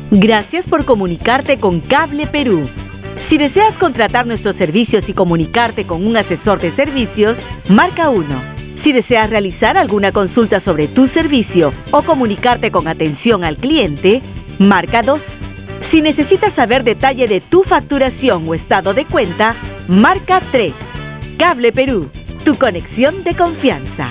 Gracias por comunicarte con Cable Perú. Si deseas contratar nuestros servicios y comunicarte con un asesor de servicios, marca 1. Si deseas realizar alguna consulta sobre tu servicio o comunicarte con atención al cliente, marca 2. Si necesitas saber detalle de tu facturación o estado de cuenta, marca 3. Cable Perú, tu conexión de confianza.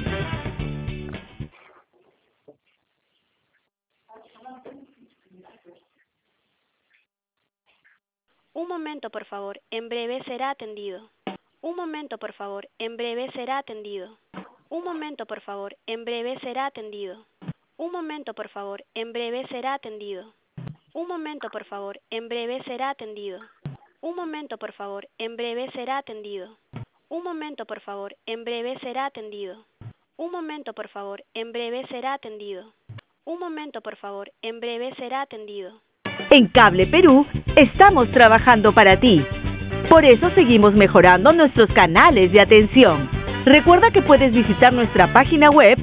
Un momento, por favor. En breve será atendido. Un momento, por favor. En breve será atendido. Un momento, por favor. En breve será atendido. Un momento, por favor. En breve será atendido. Un momento, por favor. En breve será atendido. Un momento, por favor. En breve será atendido. Un momento, por favor. En breve será atendido. Un momento, por favor. En breve será atendido. Un momento, por favor. En breve será atendido. En Cable Perú estamos trabajando para ti. Por eso seguimos mejorando nuestros canales de atención. Recuerda que puedes visitar nuestra página web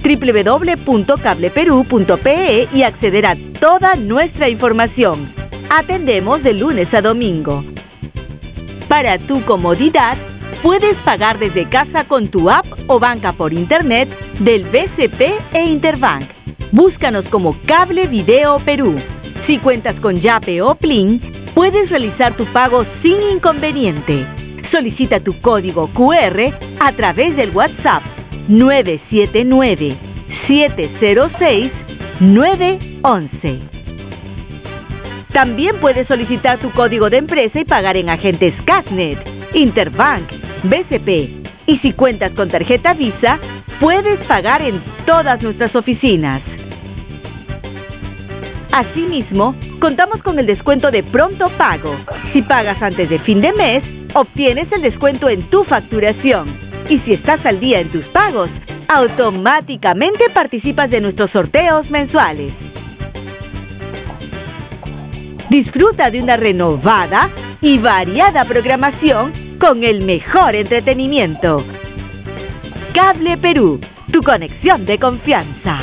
www.cableperu.pe y acceder a toda nuestra información. Atendemos de lunes a domingo. Para tu comodidad, puedes pagar desde casa con tu app o banca por internet del BCP e Interbank. Búscanos como Cable Video Perú. Si cuentas con Yape o Plin, puedes realizar tu pago sin inconveniente. Solicita tu código QR a través del WhatsApp 979-706-911. También puedes solicitar tu código de empresa y pagar en agentes Casnet, Interbank, BCP. Y si cuentas con tarjeta Visa, puedes pagar en todas nuestras oficinas. Asimismo, contamos con el descuento de pronto pago. Si pagas antes de fin de mes, obtienes el descuento en tu facturación. Y si estás al día en tus pagos, automáticamente participas de nuestros sorteos mensuales. Disfruta de una renovada y variada programación con el mejor entretenimiento. Cable Perú, tu conexión de confianza.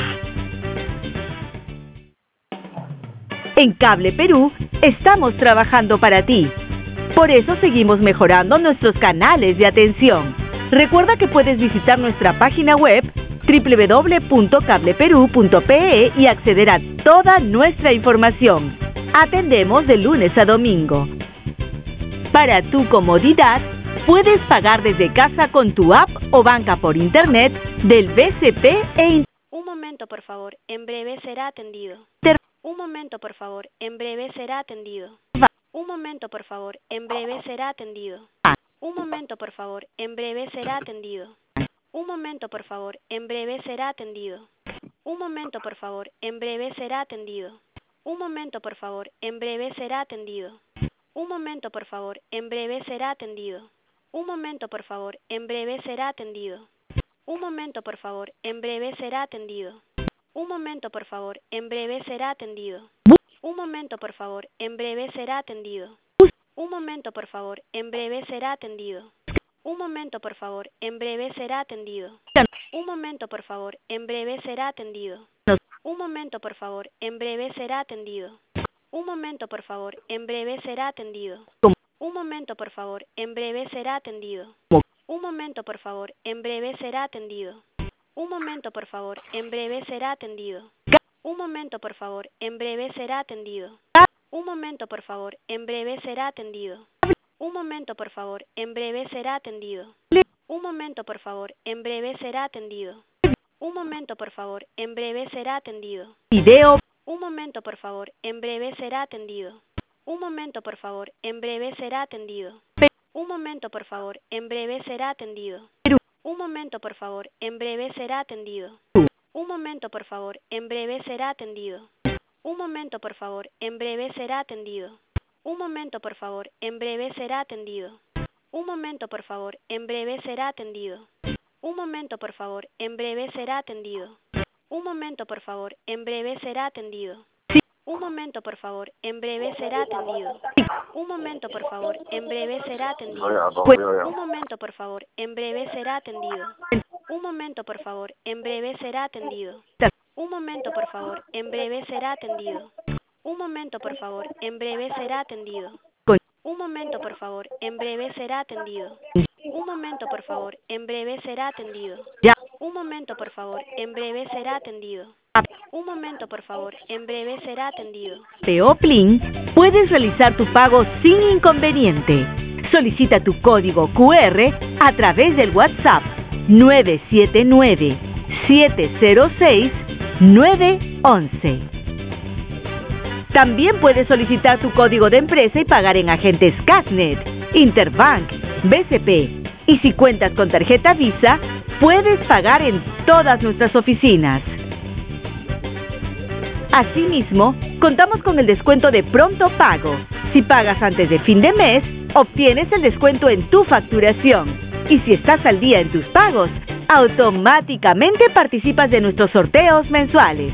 En Cable Perú estamos trabajando para ti. Por eso seguimos mejorando nuestros canales de atención. Recuerda que puedes visitar nuestra página web www.cableperu.pe y acceder a toda nuestra información. Atendemos de lunes a domingo. Para tu comodidad, puedes pagar desde casa con tu app o banca por internet del BCP e Interbank. Un momento, por favor. En breve será atendido. Un momento, por favor. En breve será atendido. Un momento, por favor. En breve será atendido. Un momento, por favor. En breve será atendido. Un momento, por favor. En breve será atendido. Un momento, por favor. En breve será atendido. Un momento, por favor. En breve será atendido. Un momento, por favor. En breve será atendido. Un momento, por favor. En breve será atendido. Un momento, por favor. En breve será atendido. Un momento, por favor. En breve será atendido. Un momento, por favor. En breve será atendido. Un momento, por favor. En breve será atendido. Un momento, por favor. En breve será atendido. Un momento, por favor. En breve será atendido. Un momento, por favor. En breve será atendido. Un momento, por favor. En breve será atendido. Un momento, por favor. En breve será atendido. Un momento, por favor. En breve será atendido. Un momento, por favor. En breve será atendido. Un momento, por favor. En breve será atendido. Un momento, por favor. En breve será atendido. Un momento, por favor. En breve será atendido. Un momento, por favor. En breve será atendido. Un momento, por favor. En breve será atendido. Video. Un momento, por favor. En breve será atendido. Un momento, por favor. En breve será atendido. Un momento, por favor. En breve será atendido. Un momento, por favor. En breve será atendido. Un momento, por favor. En breve será atendido. Un momento, por favor. En breve será atendido. Un momento, por favor. En breve será atendido. Un momento, por favor. En breve será atendido. Un momento, por favor. En breve será atendido. Un momento, por favor. En breve será atendido. Un momento, por favor. En breve será atendido. Un momento, por favor. En breve será atendido. Un momento, por favor. En breve será atendido. Un momento, por favor. En breve será atendido. Un momento, por favor. En breve será atendido. Un momento, por favor. En breve será atendido. Un momento, por favor. En breve será atendido. Un momento, por favor. En breve será atendido. Un momento, por favor. En breve será atendido. Un momento, por favor. En breve será atendido. Plin, puedes realizar tu pago sin inconveniente. Solicita tu código QR a través del WhatsApp 979-706-911. También puedes solicitar tu código de empresa y pagar en agentes Cashnet, Interbank, BCP. Y si cuentas con tarjeta Visa, puedes pagar en todas nuestras oficinas. Asimismo, contamos con el descuento de pronto pago. Si pagas antes de fin de mes, obtienes el descuento en tu facturación. Y si estás al día en tus pagos, automáticamente participas de nuestros sorteos mensuales.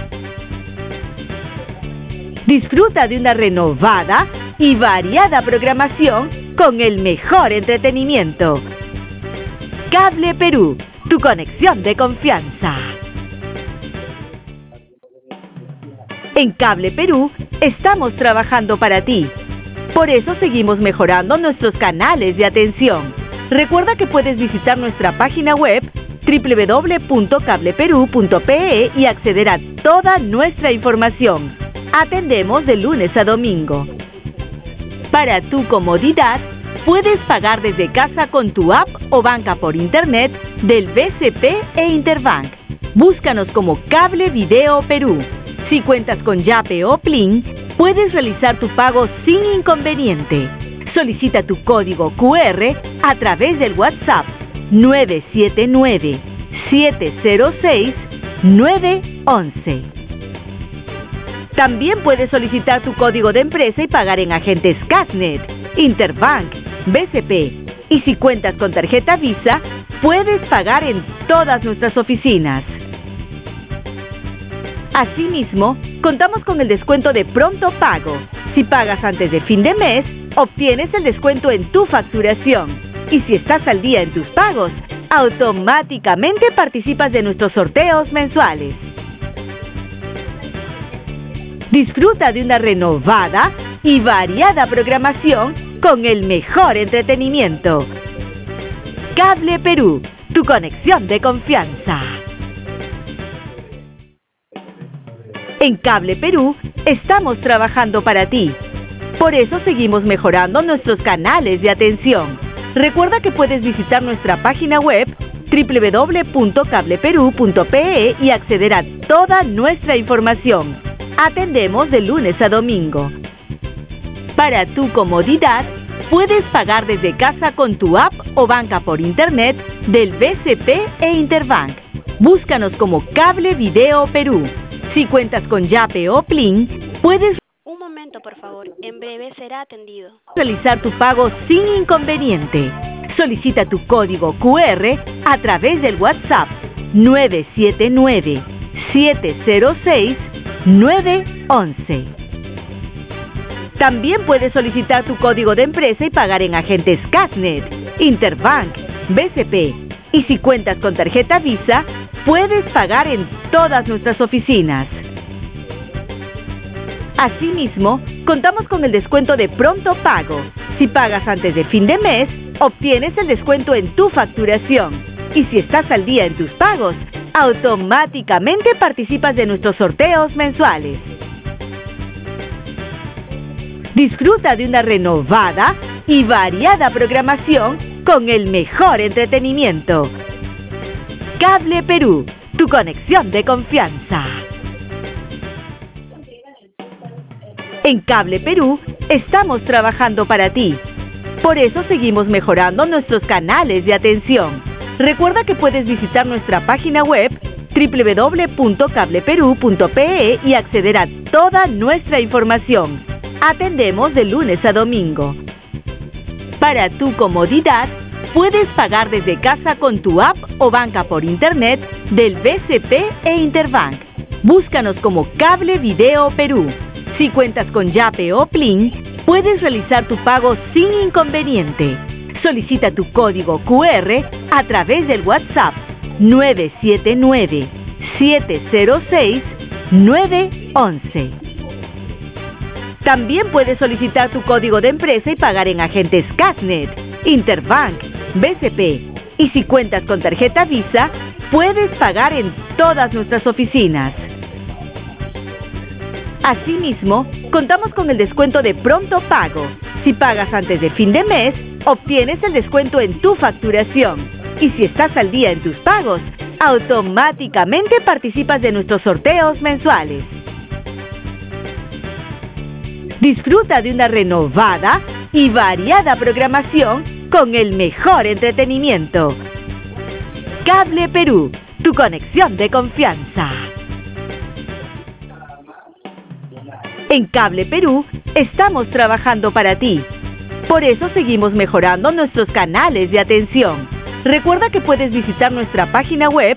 Disfruta de una renovada y variada programación con el mejor entretenimiento. Cable Perú, tu conexión de confianza. En Cable Perú estamos trabajando para ti. Por eso seguimos mejorando nuestros canales de atención. Recuerda que puedes visitar nuestra página web www.cableperú.pe y acceder a toda nuestra información. Atendemos de lunes a domingo. Para tu comodidad, puedes pagar desde casa con tu app o banca por internet del BCP e Interbank. Búscanos como Cable Video Perú. Si cuentas con Yape o Plin, puedes realizar tu pago sin inconveniente. Solicita tu código QR a través del WhatsApp 979-706-911. También puedes solicitar tu código de empresa y pagar en agentes Cashnet, Interbank, BCP. Y si cuentas con tarjeta Visa, puedes pagar en todas nuestras oficinas. Asimismo, contamos con el descuento de pronto pago. Si pagas antes de fin de mes, obtienes el descuento en tu facturación. Y si estás al día en tus pagos, automáticamente participas de nuestros sorteos mensuales. Disfruta de una renovada y variada programación con el mejor entretenimiento. Cable Perú, tu conexión de confianza. En Cable Perú estamos trabajando para ti. Por eso seguimos mejorando nuestros canales de atención. Recuerda que puedes visitar nuestra página web www.cableperú.pe y acceder a toda nuestra información. Atendemos de lunes a domingo. Para tu comodidad, puedes pagar desde casa con tu app o banca por internet del BCP e Interbank. Búscanos como Cable Video Perú. Si cuentas con Yape o Plin, puedes... Un momento, por favor. En breve será atendido. Realizar tu pago sin inconveniente. Solicita tu código QR a través del WhatsApp 979-706-911. También puedes solicitar tu código de empresa y pagar en agentes Cashnet, Interbank, BCP. Y si cuentas con tarjeta Visa, puedes pagar en todas nuestras oficinas. Asimismo, contamos con el descuento de pronto pago. Si pagas antes de fin de mes, obtienes el descuento en tu facturación. Y si estás al día en tus pagos, automáticamente participas de nuestros sorteos mensuales. Disfruta de una renovada y variada programación con el mejor entretenimiento. Cable Perú, tu conexión de confianza. En Cable Perú estamos trabajando para ti. Por eso seguimos mejorando nuestros canales de atención. Recuerda que puedes visitar nuestra página web www.cableperú.pe y acceder a toda nuestra información. Atendemos de lunes a domingo. Para tu comodidad, puedes pagar desde casa con tu app o banca por internet del BCP e Interbank. Búscanos como Cable Video Perú. Si cuentas con Yape o Plin, puedes realizar tu pago sin inconveniente. Solicita tu código QR a través del WhatsApp 979-706-911. También puedes solicitar tu código de empresa y pagar en agentes Cashnet, Interbank, BCP. Y si cuentas con tarjeta Visa, puedes pagar en todas nuestras oficinas. Asimismo, contamos con el descuento de pronto pago. Si pagas antes de fin de mes, obtienes el descuento en tu facturación. Y si estás al día en tus pagos, automáticamente participas de nuestros sorteos mensuales. Disfruta de una renovada y variada programación con el mejor entretenimiento. Cable Perú, tu conexión de confianza. En Cable Perú estamos trabajando para ti. Por eso seguimos mejorando nuestros canales de atención. Recuerda que puedes visitar nuestra página web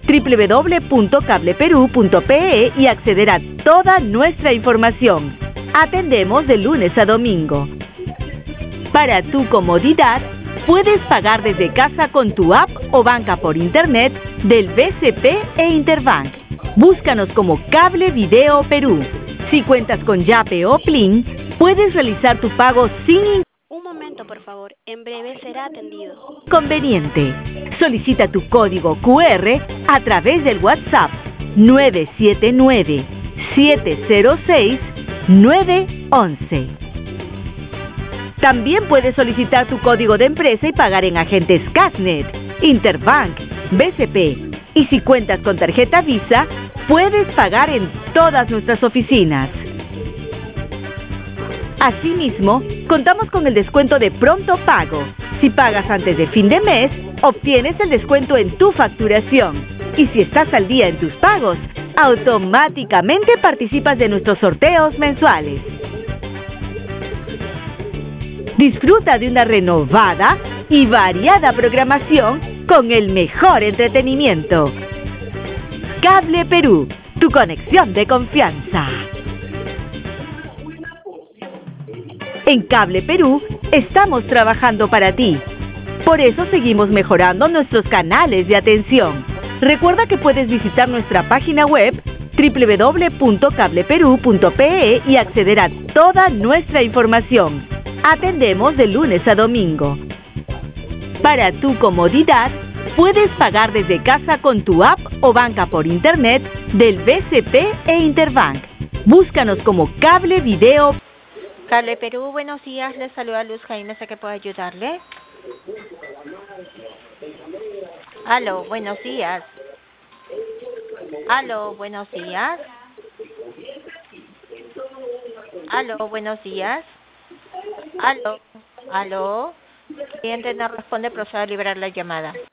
www.cableperu.pe y acceder a toda nuestra información. Atendemos de lunes a domingo. Para tu comodidad, puedes pagar desde casa con tu app o banca por internet del BCP e Interbank. Búscanos como Cable Video Perú. Si cuentas con Yape o Plin, puedes realizar tu pago sin Un momento, por favor. En breve será atendido. inconveniente. Solicita tu código QR a través del WhatsApp 979-706-911. También puedes solicitar tu código de empresa y pagar en agentes Cashnet, Interbank, BCP. Y si cuentas con tarjeta Visa, puedes pagar en todas nuestras oficinas. Asimismo, contamos con el descuento de pronto pago. Si pagas antes de fin de mes, obtienes el descuento en tu facturación. Y si estás al día en tus pagos, automáticamente participas de nuestros sorteos mensuales. Disfruta de una renovada y variada programación con el mejor entretenimiento. Cable Perú, tu conexión de confianza. En Cable Perú estamos trabajando para ti. Por eso seguimos mejorando nuestros canales de atención. Recuerda que puedes visitar nuestra página web www.cableperu.pe y acceder a toda nuestra información. Atendemos de lunes a domingo. Para tu comodidad, puedes pagar desde casa con tu app o banca por internet del BCP e Interbank. Búscanos como Cable Video. Cable Perú, buenos días. Les saluda Luz Jaime, ¿a qué puedo ayudarle? Aló, buenos días. Aló, buenos días. Aló, buenos días. Aló, aló. El cliente no responde, proceda a liberar la llamada.